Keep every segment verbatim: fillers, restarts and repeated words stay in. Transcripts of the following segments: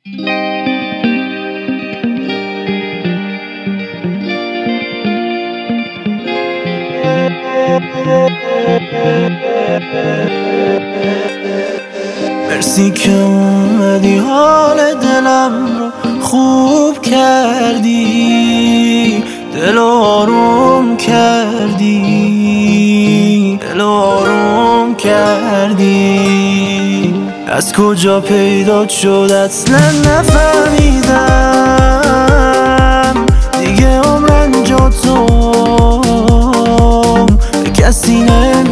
مرسی که اومدی حال دلم رو خوب کردی، دل آروم کردی، دل آروم کردی. از کجا پیدا شد اصلا نفهمیدم، دیگه عمرن جا تو به کسی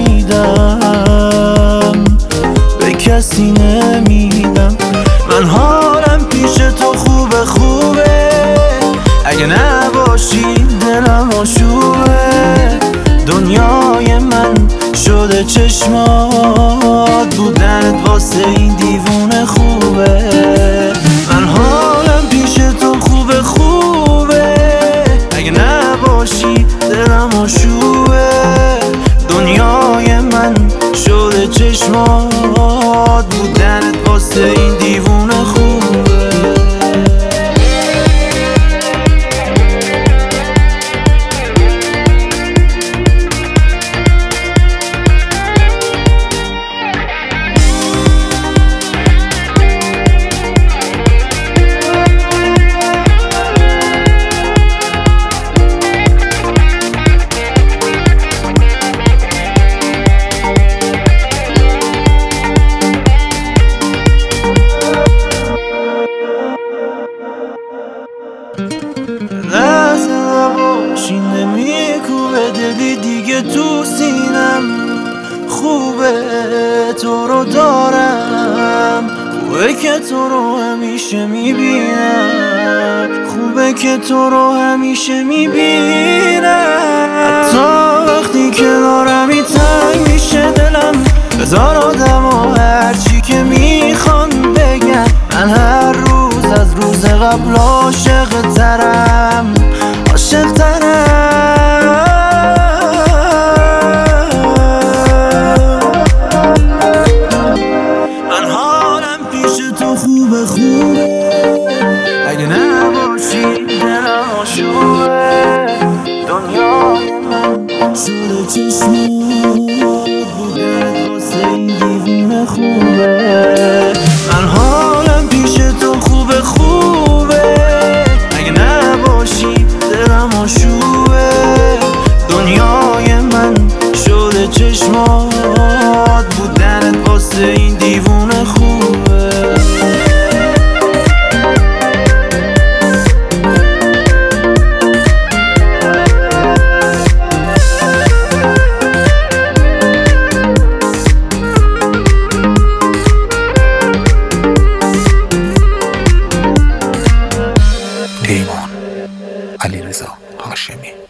نمیدم، به کسی نمیدم. من حالم پیش تو خوبه خوبه، اگه نباشی دلم آشوبه. دنیای من شده چشمات، بودنت واسه این دیوونه خوبه. من حالم پیش تو خوبه خوبه، اگه نباشی دلم آشوبه. دنیای من شده چشمات، بودنت واسه این دیوونه خوبه. لحظه نباشی نمیکوبه دلی دیگه تو سینم. خوبه تو رو دارم، خوبه که تو رو همیشه میبینم، خوبه که تو رو همیشه میبینم. حتی وقتی که دارمی تنگ میشه دلم، بذار آدم و هرچی که میخوان بگن. من هر روز از روز قبل عاشق ترم، عاشق ترم. من حالم پیش تو خوبه خوبه، اگه نباشی دلم آشوبه. دنیای من شده چشمات، بودنت واسه این دیوونه خوبه. من حالم پیش تو خوبه خوبه، اگه نباشی دلم آشوبه. دنیای من شده چشمات، بودنت واسه این دیوونه خوبه. پیمان علیرضا هاشمی.